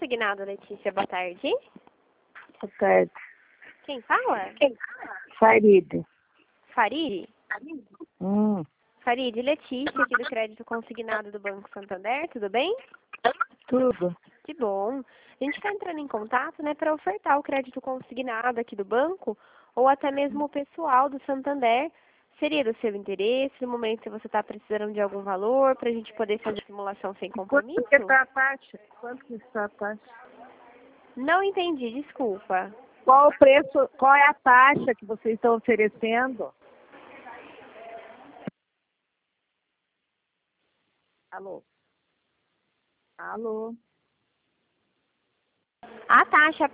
Consignado, Letícia. Boa tarde. Boa tarde. Quem fala? Faride. Farid? Farid, Letícia, aqui do Crédito Consignado do Banco Santander, tudo bem? Tudo. Que bom. A gente está entrando em contato, né, para ofertar o crédito consignado aqui do banco, ou até mesmo o pessoal do Santander. Seria do seu interesse, no momento que você está precisando de algum valor, para a gente poder fazer simulação sem compromisso? Quanto que está a taxa? Quanto que está a taxa? Não entendi, desculpa. Qual o preço, qual é a taxa que vocês estão oferecendo? Alô? Alô? A taxa